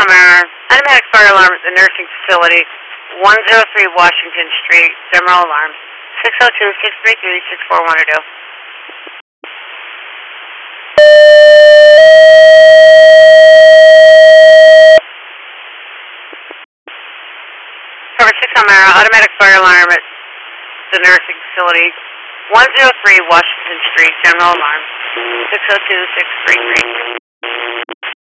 Elmira, automatic fire alarm at the nursing facility, 103 Washington Street, general alarm, 602-633-6412. Cover 6 Elmira, automatic fire alarm at the nursing facility, 103 Washington Street, general alarm, 602-633.